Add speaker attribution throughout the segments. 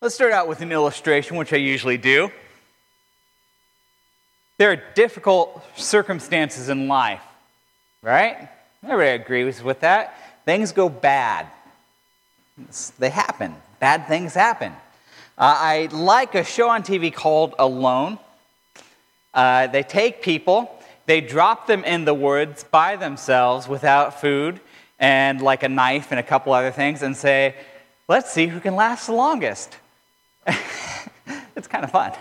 Speaker 1: Let's start out with an illustration, which I usually do. There are difficult circumstances in life, right? Everybody agrees with that. Things go bad. They happen. Bad things happen. I like a show on TV called Alone. They take people, they drop them in the woods by themselves without food and like a knife and a couple other things and say, let's see who can last the longest. It's kind of fun.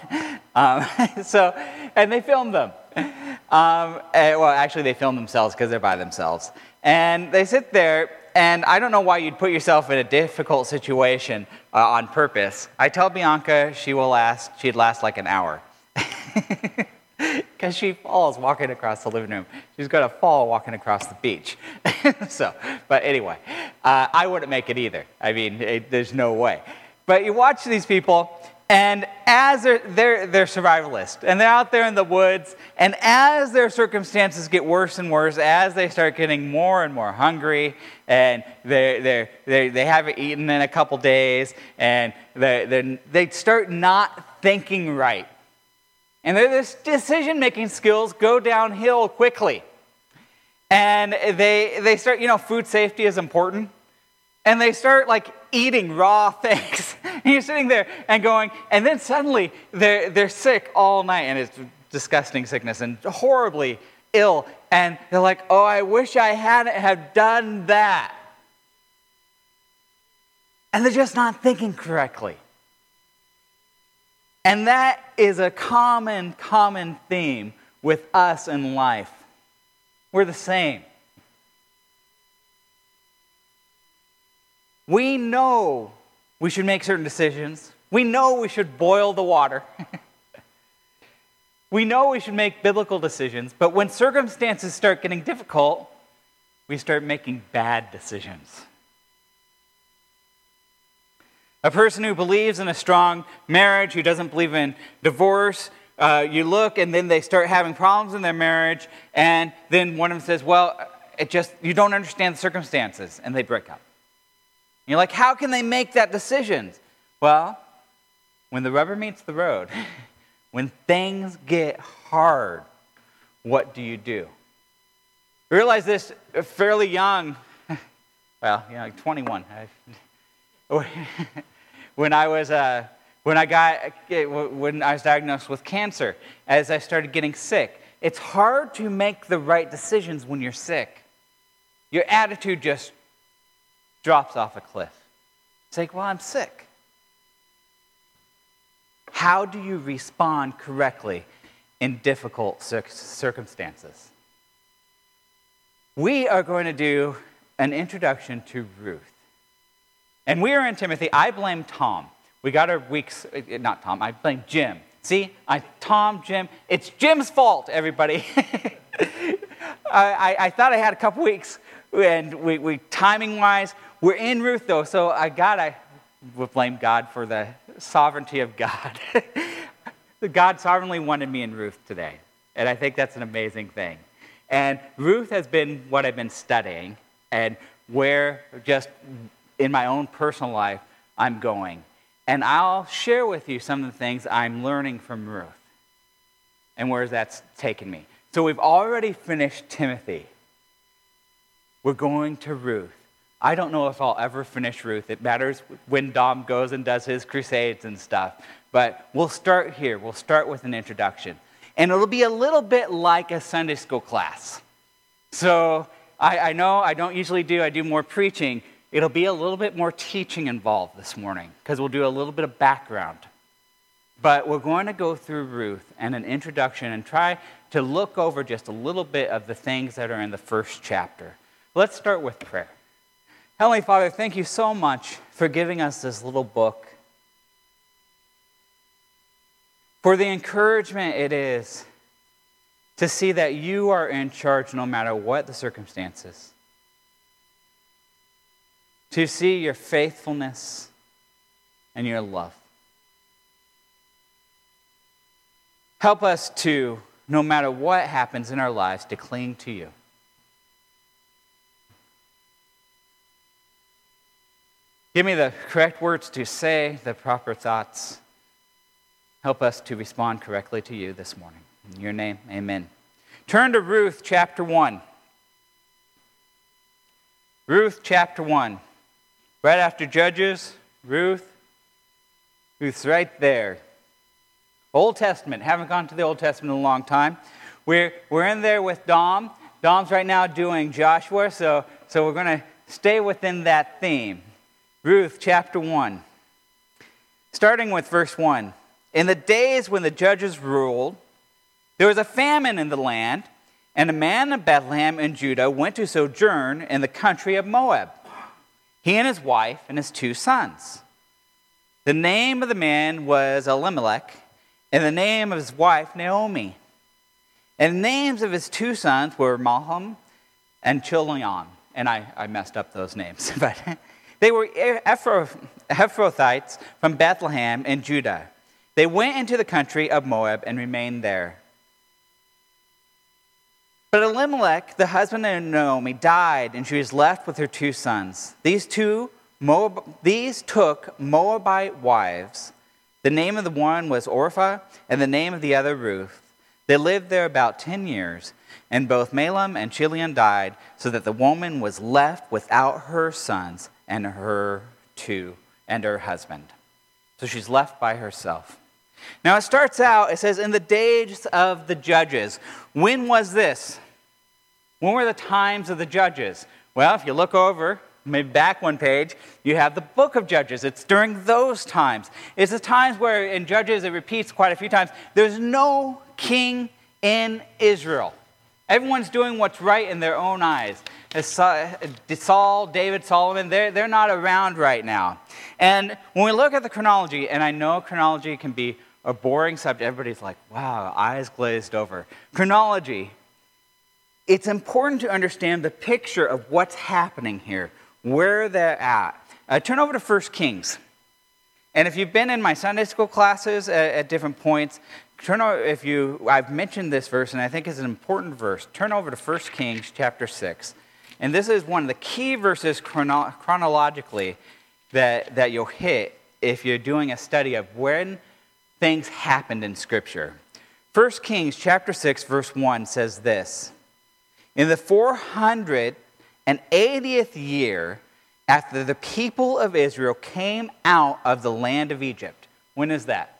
Speaker 1: And they film them. Well, actually, they film themselves because they're by themselves. And they sit there, and I don't know why you'd put yourself in a difficult situation on purpose. I tell Bianca she'd last like an hour. Because she falls walking across the living room. She's going to fall walking across the beach. But anyway, I wouldn't make it either. I mean, there's no way. But you watch these people, and as they're survivalists, and they're out there in the woods, and as their circumstances get worse and worse, as they start getting more and more hungry, and they haven't eaten in a couple days, and they start not thinking right. And their decision-making skills go downhill quickly. And they start, food safety is important. And they start eating raw things. And you're sitting there and going, and then suddenly they're sick all night, and it's disgusting sickness and horribly ill. And they're like, oh, I wish I hadn't have done that. And they're just not thinking correctly. And that is a common theme with us in life. We're the same. We know we should make certain decisions. We know we should boil the water. We know we should make biblical decisions, but when circumstances start getting difficult, we start making bad decisions. A person who believes in a strong marriage, who doesn't believe in divorce, you look and then they start having problems in their marriage, and then one of them says, well, you don't understand the circumstances, and they break up. And you're like, how can they make that decision? Well, when the rubber meets the road, when things get hard, what do you do? I realized this fairly young, 21. When I was diagnosed with cancer, as I started getting sick, it's hard to make the right decisions when you're sick. Your attitude just drops off a cliff. It's like, well, I'm sick. How do you respond correctly in difficult circumstances? We are going to do an introduction to Ruth. And we are in Timothy. I blame Tom. We got our weeks, not Tom, I blame Jim. See, Jim. It's Jim's fault, everybody. I thought I had a couple weeks, and we timing-wise, we're in Ruth, though, so I would blame God for the sovereignty of God. God sovereignly wanted me in Ruth today, and I think that's an amazing thing. And Ruth has been what I've been studying, and where just in my own personal life I'm going. And I'll share with you some of the things I'm learning from Ruth and where that's taken me. So we've already finished Timothy. We're going to Ruth. I don't know if I'll ever finish Ruth. It matters when Dom goes and does his crusades and stuff. But we'll start here. We'll start with an introduction. And it'll be a little bit like a Sunday school class. So I know I don't usually I do more preaching. It'll be a little bit more teaching involved this morning because we'll do a little bit of background. But we're going to go through Ruth and an introduction and try to look over just a little bit of the things that are in the first chapter. Let's start with prayer. Heavenly Father, thank you so much for giving us this little book, for the encouragement it is to see that you are in charge no matter what the circumstances, to see your faithfulness and your love. Help us to, no matter what happens in our lives, to cling to you. Give me the correct words to say, the proper thoughts. Help us to respond correctly to you this morning. In your name, amen. Turn to Ruth chapter 1. Ruth chapter 1. Right after Judges, Ruth's right there. Old Testament. Haven't gone to the Old Testament in a long time. We're in there with Dom. Dom's right now doing Joshua, so we're going to stay within that theme. Ruth chapter 1. Starting with verse 1. In the days when the judges ruled, there was a famine in the land, and a man of Bethlehem in Judah went to sojourn in the country of Moab, he and his wife and his 2 sons. The name of the man was Elimelech, and the name of his wife Naomi. And the names of his 2 sons were Mahlon and Chilion. And I messed up those names. But they were Ephrathites from Bethlehem in Judah. They went into the country of Moab and remained there. But Elimelech, the husband of Naomi, died, and she was left with her 2 sons. These took Moabite wives. The name of the one was Orpah, and the name of the other Ruth. They lived there about 10 years, and both Mahlon and Chilion died, so that the woman was left without her sons and her husband. So she's left by herself. Now it starts out, it says, in the days of the judges. When was this? When were the times of the judges? Well, if you look over, maybe back one page, you have the book of Judges. It's during those times. It's the times where in Judges it repeats quite a few times. There's no king in Israel. Everyone's doing what's right in their own eyes. Saul, David, Solomon, they're not around right now. And when we look at the chronology, and I know chronology can be a boring subject. Everybody's like, wow, eyes glazed over. Chronology. It's important to understand the picture of what's happening here, where they're at. Turn over to 1 Kings. And if you've been in my Sunday school classes at different points, I've mentioned this verse, and I think it's an important verse. Turn over to 1 Kings chapter 6. And this is one of the key verses chronologically that you'll hit if you're doing a study of when things happened in Scripture. 1 Kings chapter 6, verse 1 says this. In the 480th year after the people of Israel came out of the land of Egypt. When is that?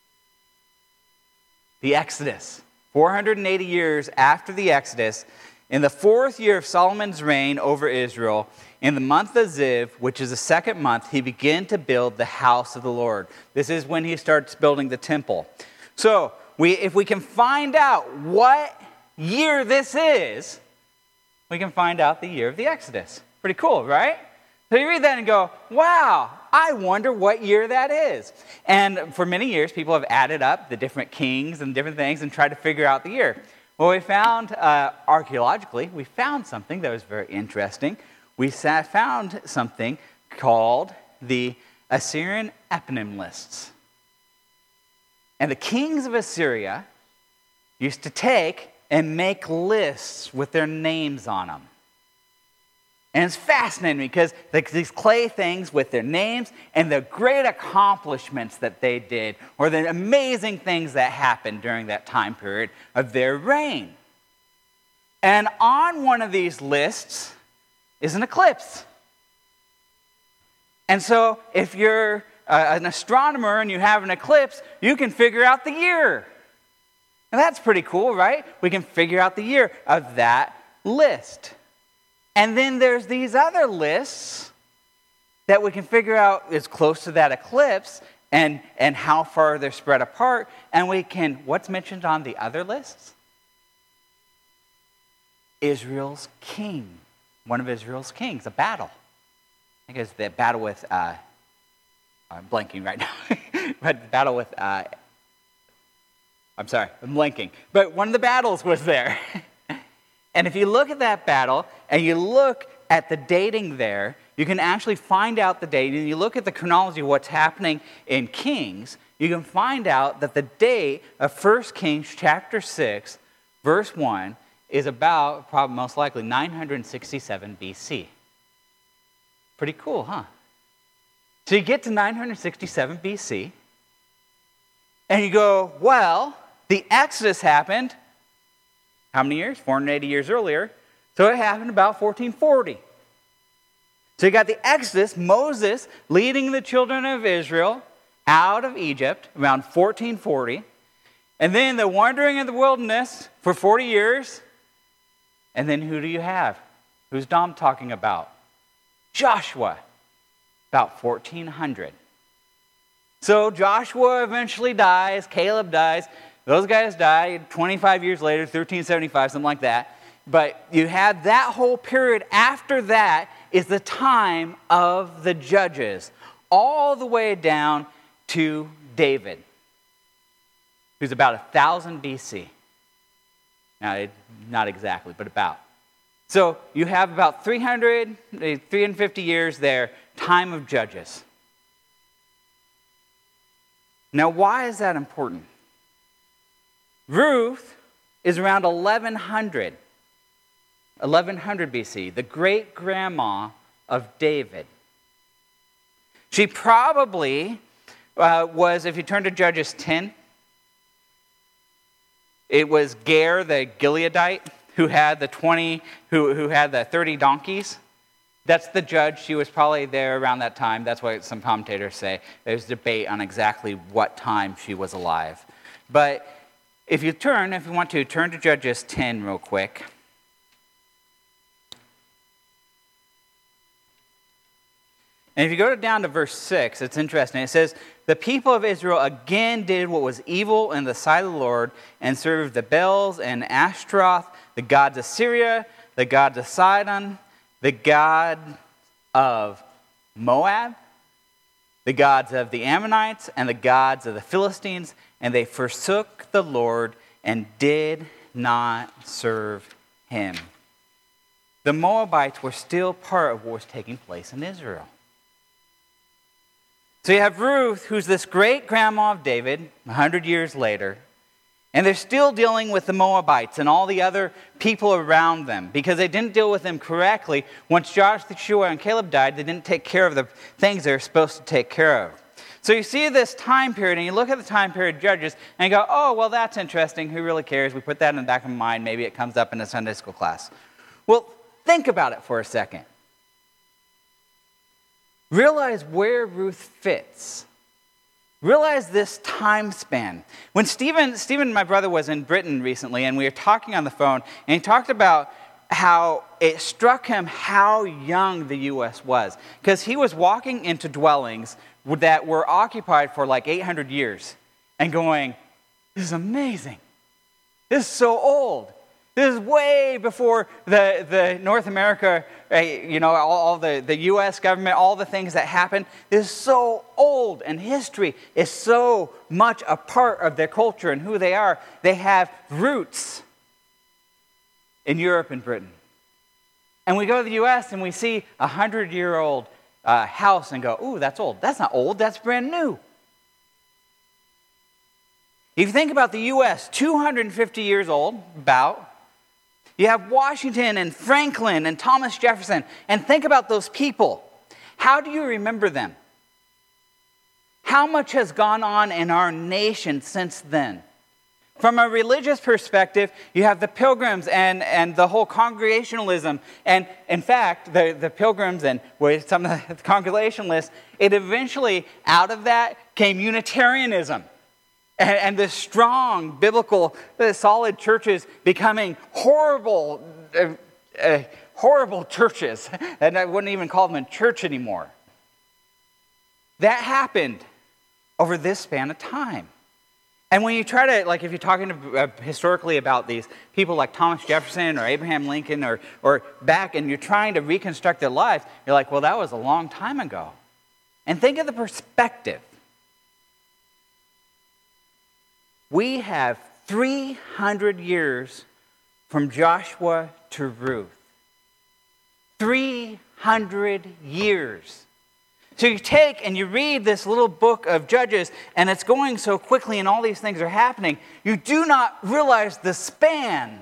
Speaker 1: The Exodus. 480 years after the Exodus, in the 4th year of Solomon's reign over Israel, in the month of Ziv, which is the 2nd month, he began to build the house of the Lord. This is when he starts building the temple. So, if we can find out what year this is, we can find out the year of the Exodus. Pretty cool, right? So you read that and go, wow, I wonder what year that is. And for many years, people have added up the different kings and different things and tried to figure out the year. Well, we found, archaeologically, we found something that was very interesting. We found something called the Assyrian eponym lists. And the kings of Assyria used to take and make lists with their names on them. And it's fascinating because these clay things with their names and the great accomplishments that they did, or the amazing things that happened during that time period of their reign. And on one of these lists is an eclipse. And so if you're an astronomer and you have an eclipse, you can figure out the year. And that's pretty cool, right? We can figure out the year of that list. And then there's these other lists that we can figure out is close to that eclipse and how far they're spread apart. And we can, what's mentioned on the other lists? Israel's king. One of Israel's kings, a battle. I think it's the battle with, I'm blanking right now, but the battle with, I'm blanking. But one of the battles was there. And if you look at that battle and you look at the dating there, you can actually find out the date. And you look at the chronology of what's happening in Kings, you can find out that the date of 1 Kings chapter 6, verse 1, is about, probably most likely, 967 BC. Pretty cool, huh? So you get to 967 BC, and you go, well, the Exodus happened, how many years? 480 years earlier. So it happened about 1440. So you got the Exodus, Moses leading the children of Israel out of Egypt around 1440. And then the wandering in the wilderness for 40 years. And then who do you have? Who's Dom talking about? Joshua, about 1400. So Joshua eventually dies, Caleb dies. Those guys died 25 years later, 1375, something like that. But you have that whole period after that is the time of the judges, all the way down to David, who's about 1000 BC. Now, not exactly, but about. So you have about 350 years there, time of judges. Now, why is that important? Ruth is around 1100 BC, the great-grandma of David. She probably was, if you turn to Judges 10, it was Ger the Gileadite who had the 30 donkeys. That's the judge. She was probably there around that time. That's what some commentators say. There's debate on exactly what time she was alive. But if you want to, turn to Judges 10 real quick. And if you go down to verse 6, it's interesting. It says, the people of Israel again did what was evil in the sight of the Lord and served the Baals and Ashtaroth, the gods of Syria, the gods of Sidon, the god of Moab, the gods of the Ammonites, and the gods of the Philistines, and they forsook the Lord and did not serve him. The Moabites were still part of what was taking place in Israel. So you have Ruth, who's this great-grandma of David, 100 years later, and they're still dealing with the Moabites and all the other people around them because they didn't deal with them correctly. Once Joshua and Caleb died, they didn't take care of the things they were supposed to take care of. So you see this time period, and you look at the time period Judges, and you go, oh, well, that's interesting. Who really cares? We put that in the back of my mind. Maybe it comes up in a Sunday school class. Well, think about it for a second. Realize where Ruth fits. Realize this time span. When Stephen, my brother, was in Britain recently, and we were talking on the phone, and he talked about how it struck him how young the U.S. was. Because he was walking into dwellings that were occupied for like 800 years and going, this is amazing. This is so old. This is way before the North America, all the U.S. government, all the things that happened. This is so old, and history is so much a part of their culture and who they are. They have roots in Europe and Britain. And we go to the U.S. and we see a 100-year-old house and go, ooh, that's old. That's not old, that's brand new. If you think about the U.S., 250 years old, about. You have Washington and Franklin and Thomas Jefferson, and think about those people. How do you remember them? How much has gone on in our nation since then? From a religious perspective, you have the Pilgrims and the whole Congregationalism. And in fact, the Pilgrims and with some of the Congregationalists, it eventually, out of that, came Unitarianism. And the strong, biblical, solid churches becoming horrible churches. And I wouldn't even call them a church anymore. That happened over this span of time. And when you try to, if you're talking historically about these people like Thomas Jefferson or Abraham Lincoln or back, and you're trying to reconstruct their lives, you're like, well, that was a long time ago. And think of the perspective. We have 300 years from Joshua to Ruth. 300 years. So you take and you read this little book of Judges, and it's going so quickly and all these things are happening, you do not realize the span.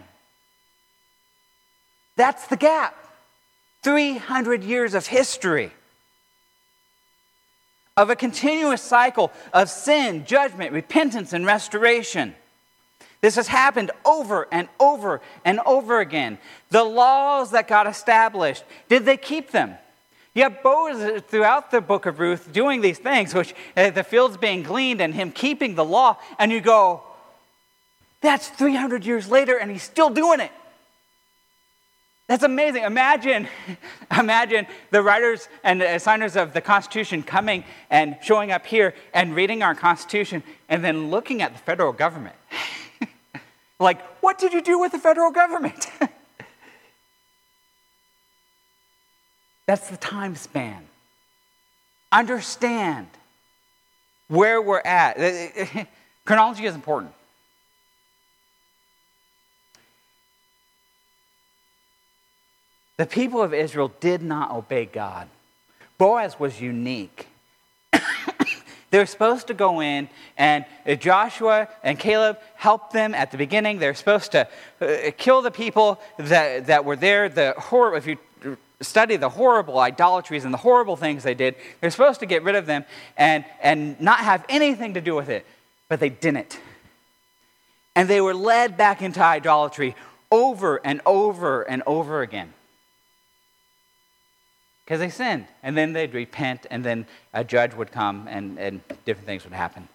Speaker 1: That's the gap. 300 years of history. of a continuous cycle of sin, judgment, repentance, and restoration. This has happened over and over and over again. The laws that God established, did they keep them? You have Boaz throughout the book of Ruth doing these things, which the fields being gleaned and him keeping the law, and you go, that's 300 years later and he's still doing it. That's amazing. Imagine the writers and the signers of the Constitution coming and showing up here and reading our Constitution and then looking at the federal government. Like, what did you do with the federal government? That's the time span. Understand where we're at. Chronology is important. The people of Israel did not obey God. Boaz was unique. They were supposed to go in, and Joshua and Caleb helped them at the beginning. They're supposed to kill the people that were there. If you study the horrible idolatries and the horrible things they did, they're supposed to get rid of them and not have anything to do with it. But they didn't. And they were led back into idolatry over and over and over again. Because they sinned, and then they'd repent, and then a judge would come, and different things would happen.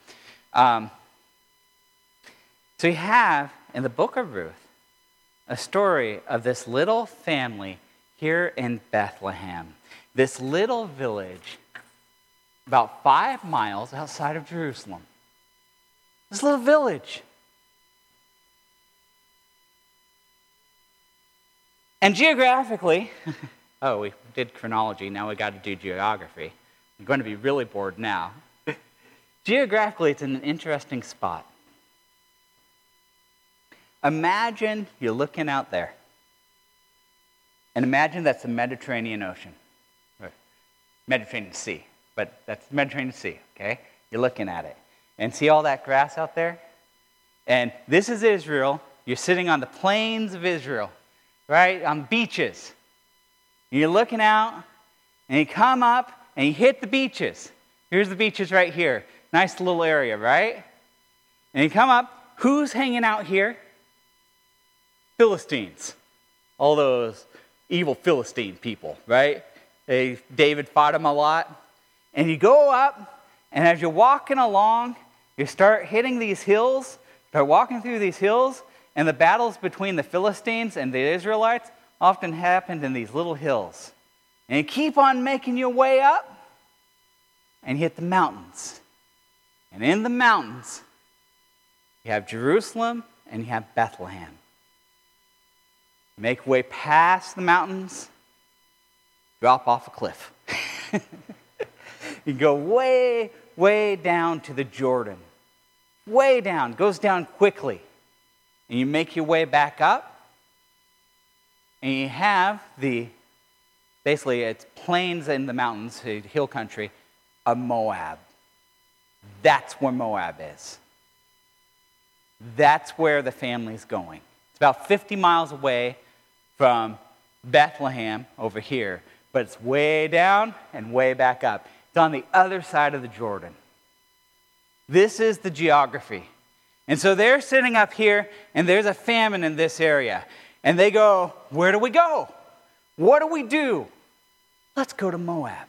Speaker 1: So you have, in the book of Ruth, a story of this little family here in Bethlehem. This little village, about 5 miles outside of Jerusalem. This little village. And geographically... Oh, we did chronology, now we got to do geography. I'm going to be really bored now. Geographically, it's in an interesting spot. Imagine you're looking out there. And imagine that's the Mediterranean Ocean. Or Mediterranean Sea. But that's the Mediterranean Sea, okay? You're looking at it. And see all that grass out there? And this is Israel. You're sitting on the plains of Israel, right? On beaches. You're looking out, and you come up, and you hit the beaches. Here's the beaches right here. Nice little area, right? And you come up, who's hanging out here? Philistines. All those evil Philistine people, right? David fought them a lot. And you go up, and as you're walking along, you start hitting these hills, start walking through these hills, and the battles between the Philistines and the Israelites often happened in these little hills. And you keep on making your way up, and you hit the mountains. And in the mountains, you have Jerusalem and you have Bethlehem. Make your way past the mountains, drop off a cliff. You go way, way down to the Jordan. Way down, goes down quickly. And you make your way back up, and you have basically it's plains in the mountains, hill country, of Moab. That's where Moab is. That's where the family's going. It's about 50 miles away from Bethlehem over here, but it's way down and way back up. It's on the other side of the Jordan. This is the geography. And so they're sitting up here, and there's a famine in this area. And they go, where do we go? What do we do? Let's go to Moab.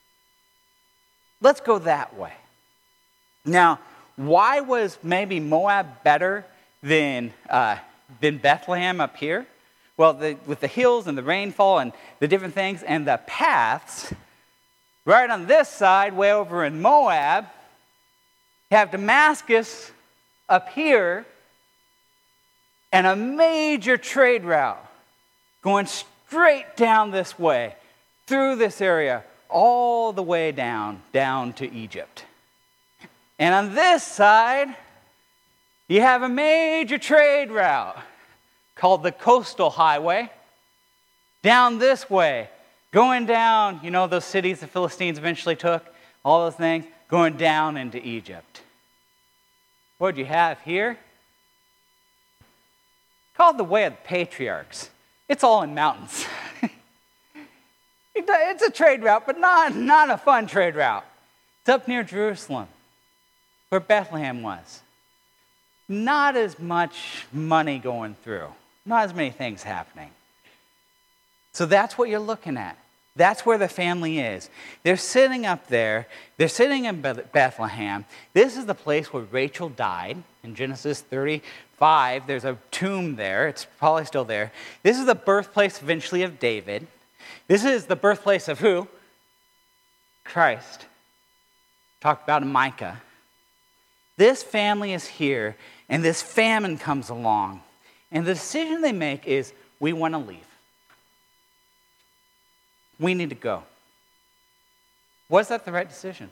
Speaker 1: Let's go that way. Now, why was maybe Moab better than Bethlehem up here? Well, with the hills and the rainfall and the different things and the paths, right on this side, way over in Moab, you have Damascus up here, and a major trade route going straight down this way, through this area, all the way down to Egypt. And on this side, you have a major trade route called the Coastal Highway, down this way, going down, those cities the Philistines eventually took, all those things, going down into Egypt. What do you have here? Called the Way of the Patriarchs. It's all in mountains. It's a trade route, but not a fun trade route. It's up near Jerusalem, where Bethlehem was. Not as much money going through. Not as many things happening. So that's what you're looking at. That's where the family is. They're sitting up there. They're sitting in Bethlehem. This is the place where Rachel died. In Genesis 35, there's a tomb there. It's probably still there. This is the birthplace eventually of David. This is the birthplace of who? Christ. Talked about in Micah. This family is here, and this famine comes along. And the decision they make is, we want to leave. We need to go. Was that the right decision?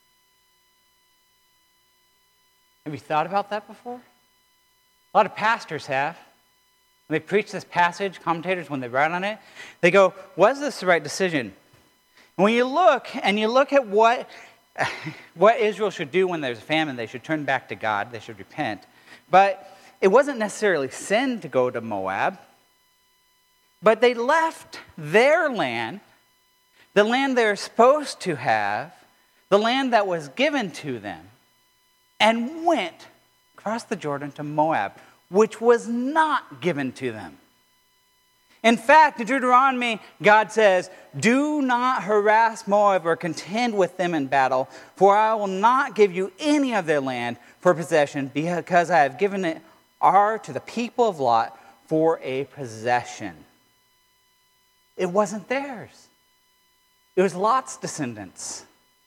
Speaker 1: Have you thought about that before? A lot of pastors have. When they preach this passage, commentators, when they write on it, they go, was this the right decision? And when you look at what Israel should do when there's a famine, they should turn back to God, they should repent. But it wasn't necessarily sin to go to Moab. But they left their land, the land they're supposed to have, the land that was given to them, and went across the Jordan to Moab, which was not given to them. In fact, in Deuteronomy, God says, do not harass Moab or contend with them in battle, for I will not give you any of their land for possession, because I have given it to the people of Lot for a possession. It wasn't theirs. It was Lot's descendants.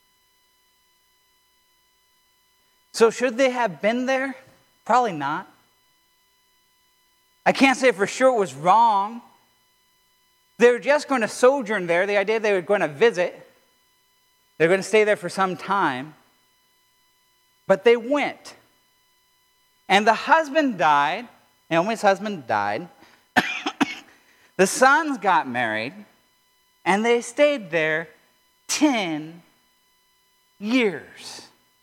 Speaker 1: So should they have been there? Probably not. I can't say for sure it was wrong. They were just going to sojourn there. The idea they were going to visit. They were going to stay there for some time. But they went. And the husband died. Naomi's husband died. The sons got married. And they stayed there 10 years.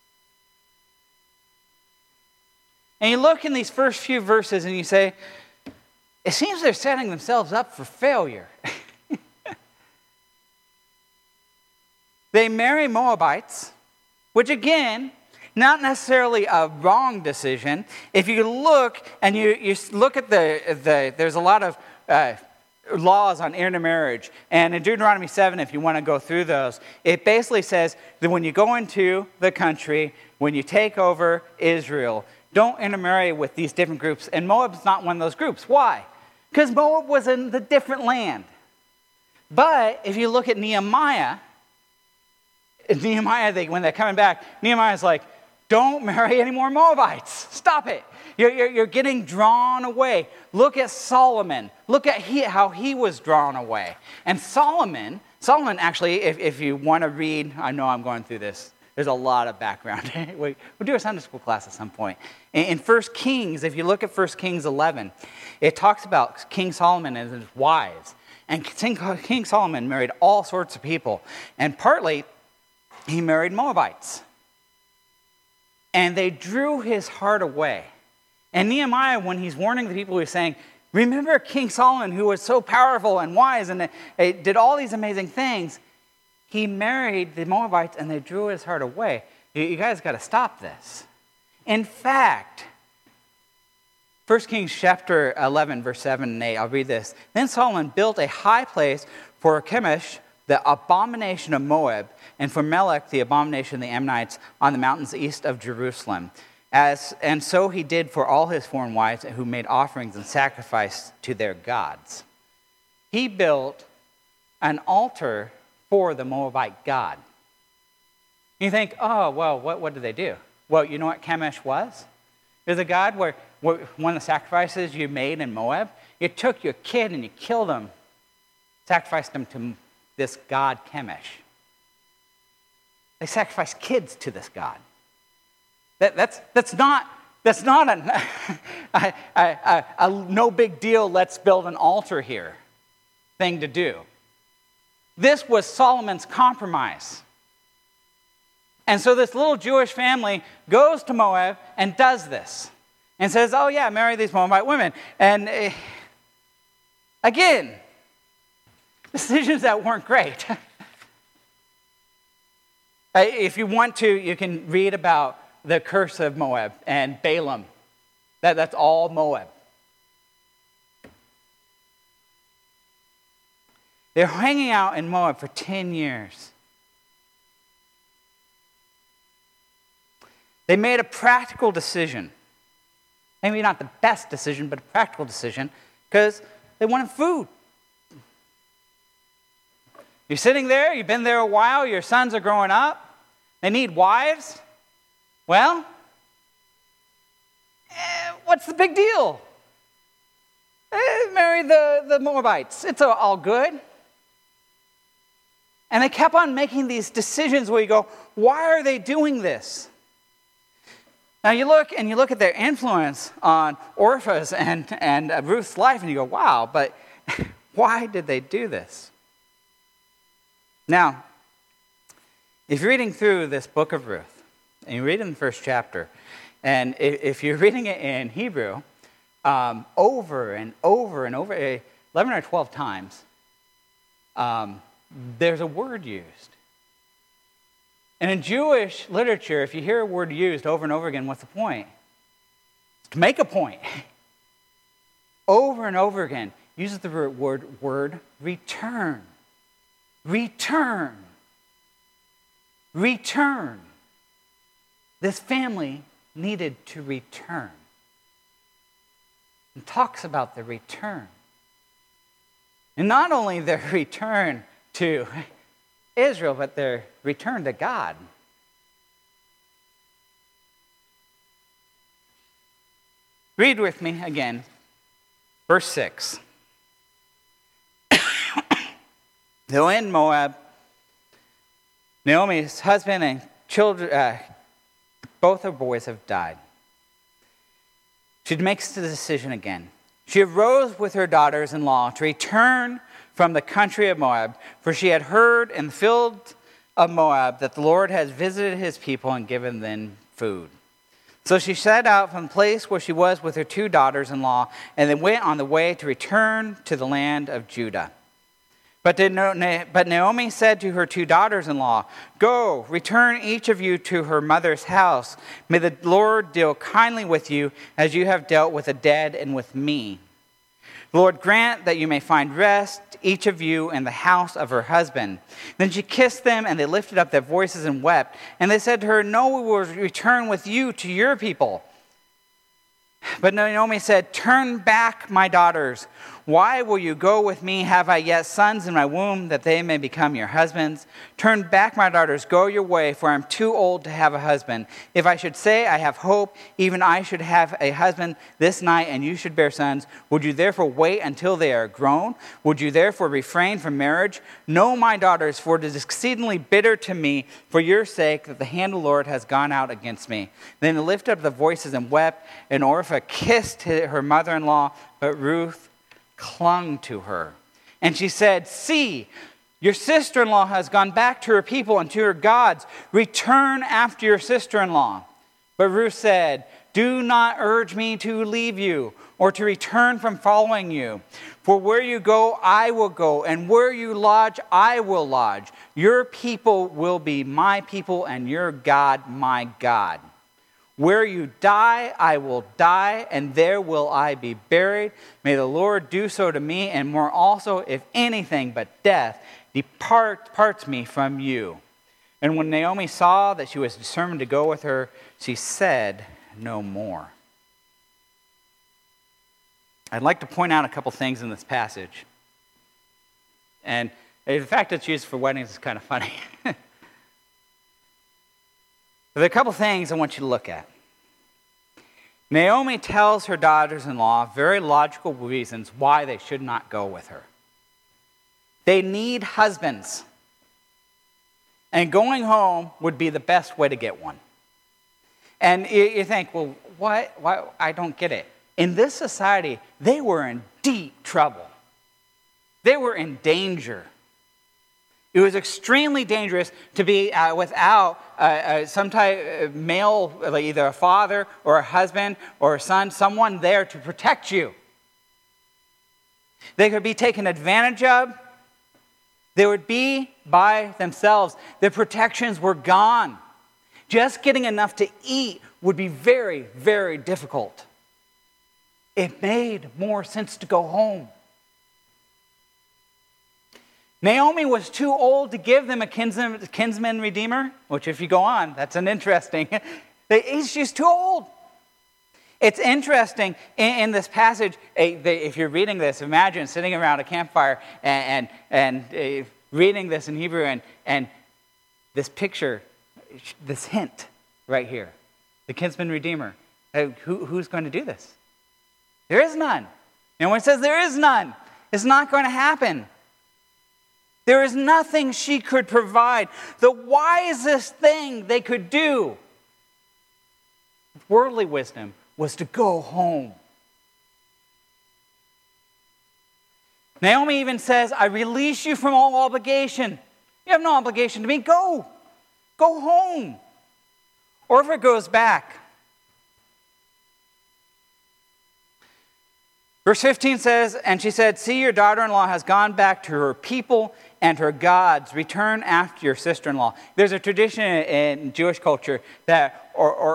Speaker 1: And you look in these first few verses and you say, it seems they're setting themselves up for failure. They marry Moabites, which again, not necessarily a wrong decision. If you look and you look at there's a lot of laws on intermarriage. And in Deuteronomy 7, if you want to go through those, it basically says that when you go into the country, when you take over Israel, don't intermarry with these different groups. And Moab's not one of those groups. Why? Because Moab was in the different land. But if you look at Nehemiah, when they're coming back, Nehemiah's like, don't marry any more Moabites. Stop it. You're getting drawn away. Look at Solomon. Look at how he was drawn away. And Solomon actually, if you want to read, I know I'm going through this. There's a lot of background. We'll do a Sunday school class at some point. In 1 Kings, if you look at 1 Kings 11, it talks about King Solomon and his wives. And King Solomon married all sorts of people. And partly, he married Moabites. And they drew his heart away. And Nehemiah, when he's warning the people, he's saying, remember King Solomon, who was so powerful and wise and did all these amazing things. He married the Moabites and they drew his heart away. You guys got to stop this. In fact, 1 Kings chapter 11, verse 7 and 8, I'll read this. Then Solomon built a high place for Chemosh, the abomination of Moab, and for Melech, the abomination of the Ammonites, on the mountains east of Jerusalem. And so he did for all his foreign wives who made offerings and sacrificed to their gods. He built an altar for the Moabite god. You think, oh, well, what did they do? Well, you know what Chemosh was? It was a god where one of the sacrifices you made in Moab, you took your kid and you killed him, sacrificed him to this god Chemosh. They sacrificed kids to this god. That's not a no big deal, let's build an altar here thing to do. This was Solomon's compromise. And so this little Jewish family goes to Moab and does this. And says, oh yeah, marry these Moabite women. And again, decisions that weren't great. If you want to, you can read about the curse of Moab and Balaam. That's all Moab. They're hanging out in Moab for 10 years. They made a practical decision. Maybe not the best decision, but a practical decision, because they wanted food. You're sitting there, you've been there a while, your sons are growing up, they need wives. Well, what's the big deal? Marry the Moabites. It's all good. And they kept on making these decisions where you go, why are they doing this? Now you look at their influence on Orpah's and Ruth's life, and you go, wow, but why did they do this? Now, if you're reading through this book of Ruth, and you read in the first chapter, and if you're reading it in Hebrew, over and over and over, 11 or 12 times, there's a word used. And in Jewish literature, if you hear a word used over and over again, what's the point? It's to make a point. Over and over again, uses the word return. Return. Return. This family needed to return. And talks about the return. And not only their return to Israel, but their return to God. Read with me again, verse 6. Though in Moab, Naomi's husband and children, both her boys have died. She makes the decision again. She arose with her daughters-in-law to return from the country of Moab, for she had heard in the field of Moab that the Lord has visited his people and given them food. So she set out from the place where she was with her two daughters-in-law, and they went on the way to return to the land of Judah. But Naomi said to her two daughters-in-law, "Go, return each of you to her mother's house. May the Lord deal kindly with you as you have dealt with the dead and with me. The Lord grant that you may find rest, each of you in the house of her husband." Then she kissed them, and they lifted up their voices and wept. And they said to her, "No, we will return with you to your people." But Naomi said, "Turn back, my daughters. Why will you go with me? Have I yet sons in my womb, that they may become your husbands? Turn back, my daughters, go your way, for I am too old to have a husband. If I should say I have hope, even I should have a husband this night, and you should bear sons. Would you therefore wait until they are grown? Would you therefore refrain from marriage? No, my daughters, for it is exceedingly bitter to me for your sake that the hand of the Lord has gone out against me." Then they lifted up their voices and wept, and Orpah kissed her mother-in-law, but Ruth clung to her. And she said, "See, your sister-in-law has gone back to her people and to her gods. Return after your sister-in-law." But Ruth said, "Do not urge me to leave you or to return from following you. For where you go, I will go, and where you lodge, I will lodge. Your people will be my people, and your God, my God. Where you die, I will die, and there will I be buried. May the Lord do so to me, and more also, if anything but death departs me from you." And when Naomi saw that she was determined to go with her, she said no more. I'd like to point out a couple things in this passage. And the fact it's used for weddings is kind of funny. There are a couple things I want you to look at. Naomi tells her daughters-in-law very logical reasons why they should not go with her. They need husbands. And going home would be the best way to get one. And you think, well, what? Why? I don't get it. In this society, they were in deep trouble. They were in danger. It was extremely dangerous to be without some type of male, like either a father or a husband or a son, someone there to protect you. They could be taken advantage of. They would be by themselves. Their protections were gone. Just getting enough to eat would be very, very difficult. It made more sense to go home. Naomi was too old to give them a kinsman redeemer, which if you go on, that's an interesting. She's too old. It's interesting in this passage, if you're reading this, imagine sitting around a campfire and reading this in Hebrew and this picture, this hint right here, the kinsman redeemer. Who's going to do this? There is none. And when it says there is none, it's not going to happen. There is nothing she could provide. The wisest thing they could do, worldly wisdom, was to go home. Naomi even says, I release you from all obligation. You have no obligation to me. Go. Go home. Orpah goes back. Verse 15 says, and she said, see, your daughter-in-law has gone back to her people and her gods. Return after your sister-in-law. There's a tradition in Jewish culture that,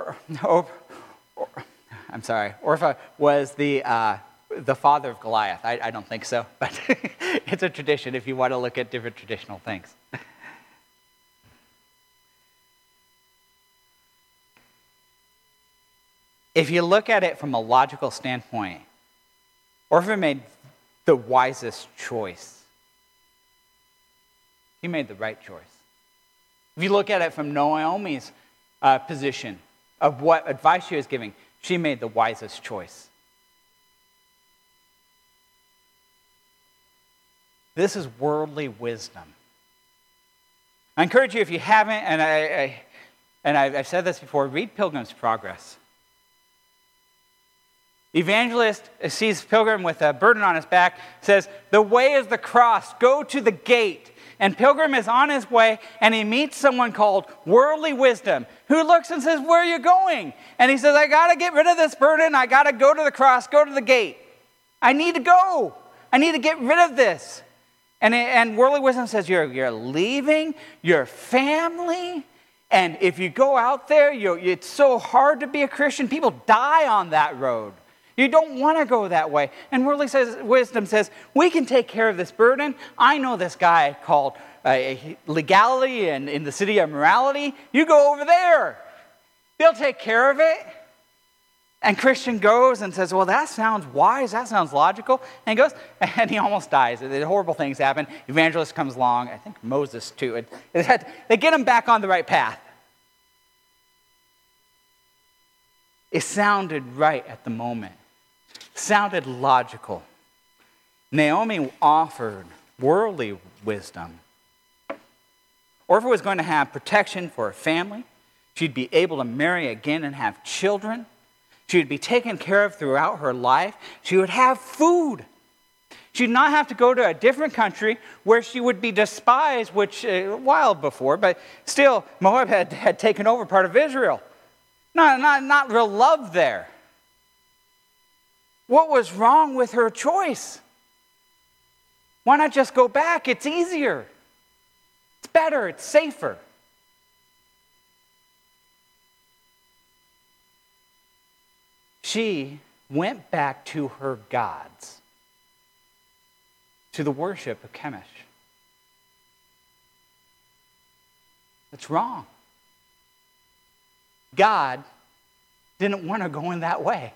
Speaker 1: Orpah was the father of Goliath. I don't think so, but it's a tradition if you want to look at different traditional things. If you look at it from a logical standpoint, Orpah made the wisest choice. He made the right choice. If you look at it from Naomi's position of what advice she was giving, she made the wisest choice. This is worldly wisdom. I encourage you, if you haven't, and I've said this before, read Pilgrim's Progress. Evangelist sees Pilgrim with a burden on his back, says, the way is the cross, go to the gate. And Pilgrim is on his way, and he meets someone called Worldly Wisdom, who looks and says, where are you going? And he says, I got to get rid of this burden. I got to go to the cross, go to the gate. I need to go. I need to get rid of this. And Worldly Wisdom says, you're leaving your family. And if you go out there, it's so hard to be a Christian. People die on that road. You don't want to go that way. And Worldly Wisdom says, we can take care of this burden. I know this guy called Legality and in the city of Morality. You go over there. They'll take care of it. And Christian goes and says, well, that sounds wise. That sounds logical. And he goes, and he almost dies. Horrible things happen. Evangelist comes along. I think Moses too. They get him back on the right path. It sounded right at the moment. Sounded logical. Naomi offered worldly wisdom. Orpah was going to have protection for her family. She'd be able to marry again and have children. She would be taken care of throughout her life. She would have food. She'd not have to go to a different country where she would be despised, which a while before, but still Moab had taken over part of Israel. Not real love there. What was wrong with her choice? Why not just go back? It's easier. It's better. It's safer. She went back to her gods, to the worship of Chemosh. That's wrong. God didn't want her going that way.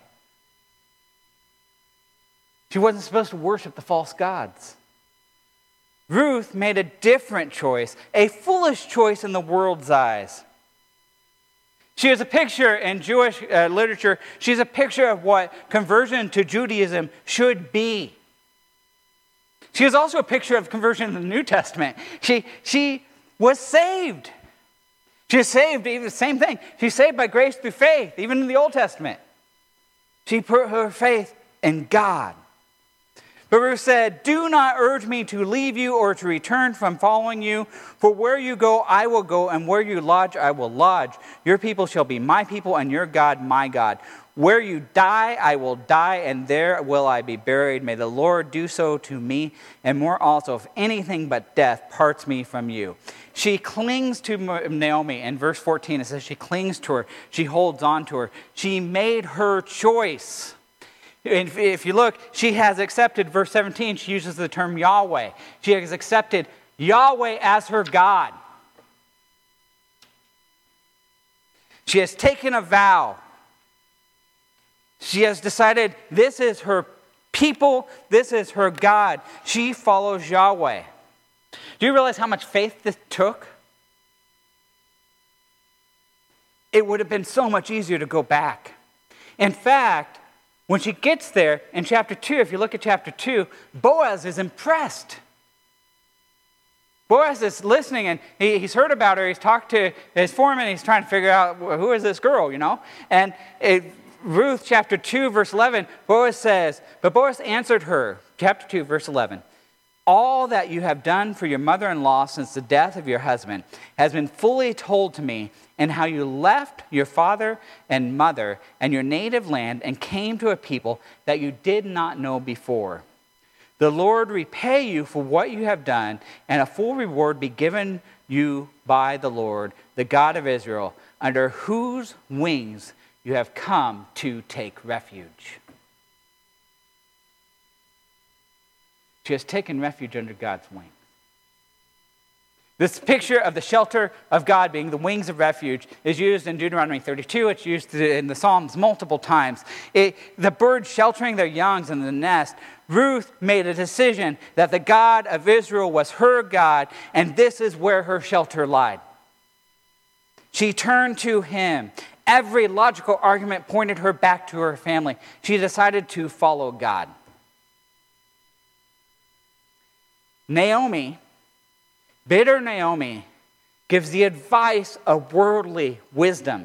Speaker 1: She wasn't supposed to worship the false gods. Ruth made a different choice, a foolish choice in the world's eyes. She is a picture in Jewish literature, she's a picture of what conversion to Judaism should be. She is also a picture of conversion in the New Testament. She was saved. She is saved, even the same thing. She's saved by grace through faith, even in the Old Testament. She put her faith in God. But Ruth said, "Do not urge me to leave you or to return from following you. For where you go, I will go, and where you lodge, I will lodge. Your people shall be my people, and your God, my God. Where you die, I will die, and there will I be buried. May the Lord do so to me, and more also, if anything but death parts me from you." She clings to Naomi. In verse 14, it says she clings to her. She holds on to her. She made her choice. If you look, she has accepted, verse 17, she uses the term Yahweh. She has accepted Yahweh as her God. She has taken a vow. She has decided this is her people, this is her God. She follows Yahweh. Do you realize how much faith this took? It would have been so much easier to go back. In fact, when she gets there in chapter 2, if you look at chapter 2, Boaz is impressed. Boaz is listening, and he's heard about her. He's talked to his foreman. He's trying to figure out, who is this girl, And Ruth chapter 2, verse 11, Boaz says, but Boaz answered her, chapter 2, verse 11, "All that you have done for your mother-in-law since the death of your husband has been fully told to me, and how you left your father and mother and your native land and came to a people that you did not know before. The Lord repay you for what you have done, and a full reward be given you by the Lord, the God of Israel, under whose wings you have come to take refuge." She has taken refuge under God's wings. This picture of the shelter of God being the wings of refuge is used in Deuteronomy 32. It's used in the Psalms multiple times. The birds sheltering their youngs in the nest. Ruth made a decision that the God of Israel was her God, and this is where her shelter lied. She turned to him. Every logical argument pointed her back to her family. She decided to follow God. Bitter Naomi, gives the advice of worldly wisdom.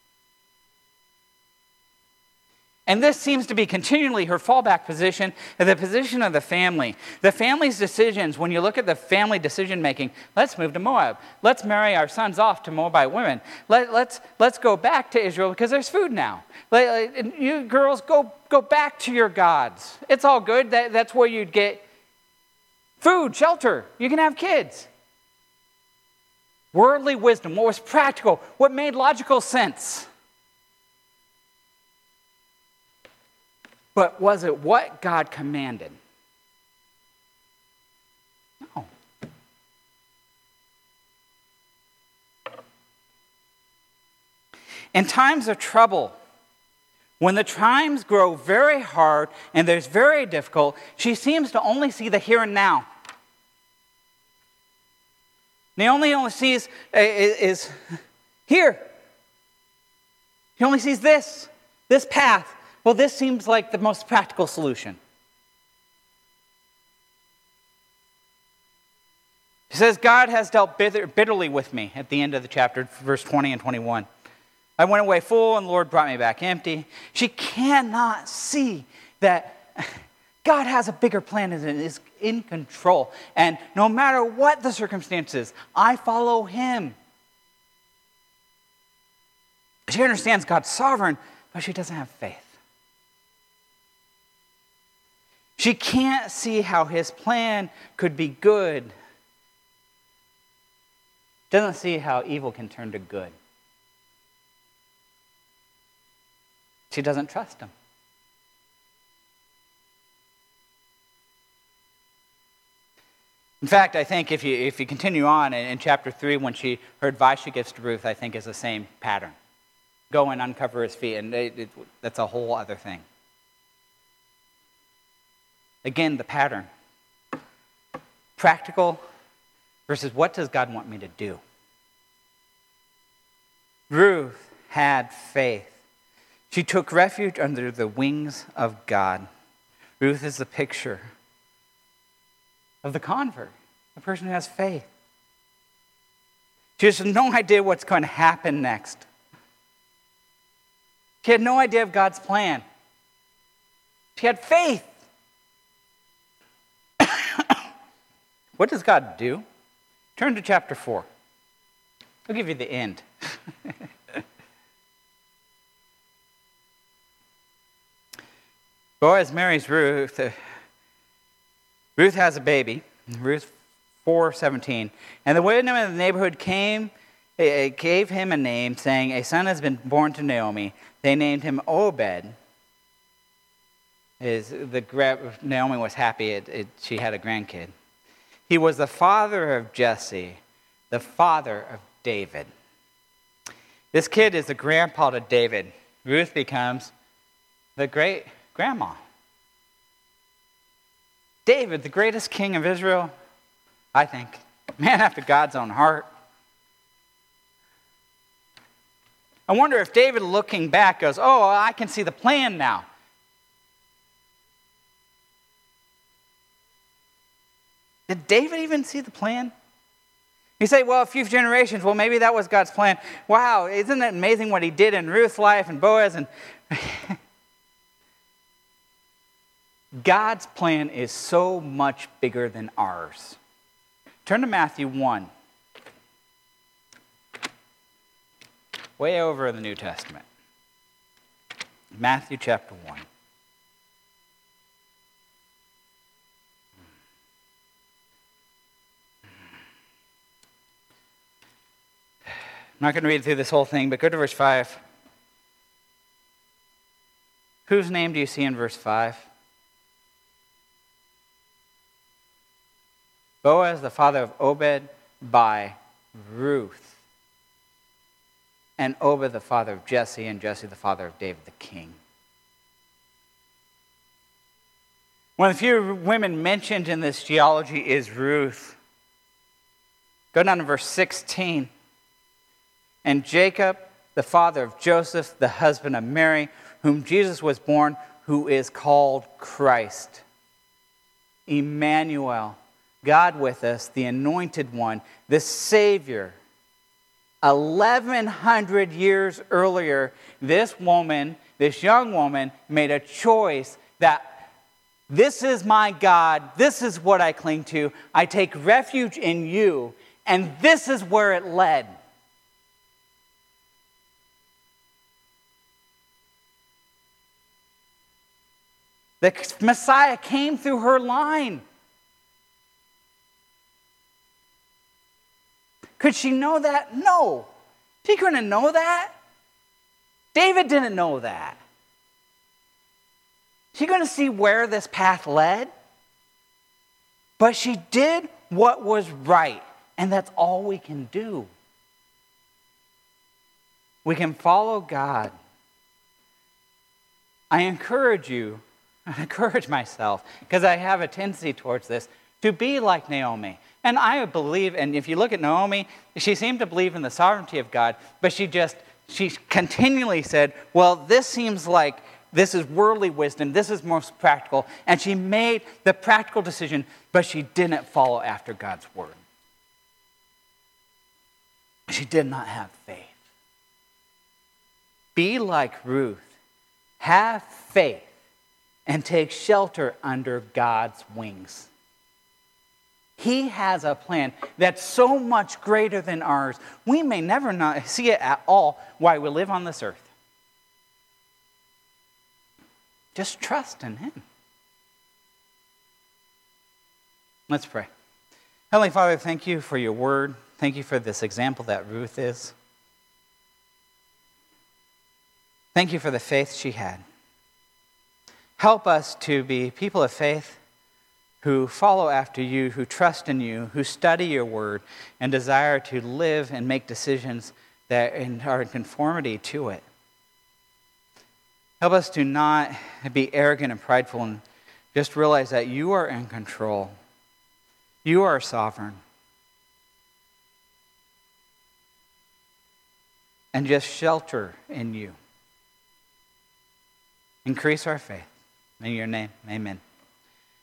Speaker 1: And this seems to be continually her fallback position, the position of the family. The family's decisions, when you look at the family decision making, let's move to Moab. Let's marry our sons off to Moabite women. Let's go back to Israel because there's food now. You girls, go back to your gods. It's all good. That's where you'd get food, shelter. You can have kids. Worldly wisdom, what was practical, what made logical sense. But was it what God commanded? No. In times of trouble, when the times grow very hard and there's very difficult, she seems to only see the here and now. Naomi only sees is here. He only sees this path. Well, this seems like the most practical solution. He says, God has dealt bitterly with me at the end of the chapter, verse 20 and 21. I went away full and the Lord brought me back empty. She cannot see that God has a bigger plan and is in control. And no matter what the circumstances, I follow him. She understands God's sovereign, but she doesn't have faith. She can't see how his plan could be good. Doesn't see how evil can turn to good. She doesn't trust him. In fact, I think if you continue on in chapter 3, when her advice she gives to Ruth, I think is the same pattern. Go and uncover his feet, and that's a whole other thing. Again, the pattern. Practical versus what does God want me to do? Ruth had faith. She took refuge under the wings of God. Ruth is the picture of the convert, the person who has faith. She has no idea what's going to happen next. She had no idea of God's plan. She had faith. What does God do? Turn to chapter 4. I'll give you the end. Boaz marries Ruth. Ruth has a baby. Ruth 4:17. And the women of the neighborhood gave him a name, saying, "A son has been born to Naomi." They named him Obed. Naomi was happy she had a grandkid. He was the father of Jesse, the father of David. This kid is the grandpa to David. Ruth becomes the great-grandma. David, the greatest king of Israel, I think. Man after God's own heart. I wonder if David, looking back, goes, "Oh, I can see the plan now." Did David even see the plan? You say, well, a few generations, well, maybe that was God's plan. Wow, isn't it amazing what he did in Ruth's life and Boaz? And God's plan is so much bigger than ours. Turn to Matthew 1. Way over in the New Testament. Matthew chapter 1. I'm not going to read through this whole thing, but go to verse 5. Whose name do you see in verse 5? Boaz, the father of Obed, by Ruth. And Obed, the father of Jesse, and Jesse, the father of David the king. One of the few women mentioned in this genealogy is Ruth. Go down to verse 16. And Jacob, the father of Joseph, the husband of Mary, whom Jesus was born, who is called Christ. Emmanuel, God with us, the anointed one, the Savior. 1,100 years earlier, this young woman, made a choice that this is my God, this is what I cling to, I take refuge in you, and this is where it led. The Messiah came through her line. Could she know that? No. She couldn't know that. David didn't know that. She couldn't see where this path led. But she did what was right. And that's all we can do. We can follow God. I encourage you, I encourage myself, because I have a tendency towards this, to be like Naomi. And I believe, and if you look at Naomi, she seemed to believe in the sovereignty of God, but she continually said, well, this seems like this is worldly wisdom, this is most practical. And she made the practical decision, but she didn't follow after God's word. She did not have faith. Be like Ruth. Have faith and take shelter under God's wings. He has a plan that's so much greater than ours. We may never not see it at all while we live on this earth. Just trust in Him. Let's pray. Heavenly Father, thank you for your word. Thank you for this example that Ruth is. Thank you for the faith she had. Help us to be people of faith who follow after you, who trust in you, who study your word, and desire to live and make decisions that are in conformity to it. Help us to not be arrogant and prideful and just realize that you are in control. You are sovereign. And just shelter in you. Increase our faith. In your name, amen.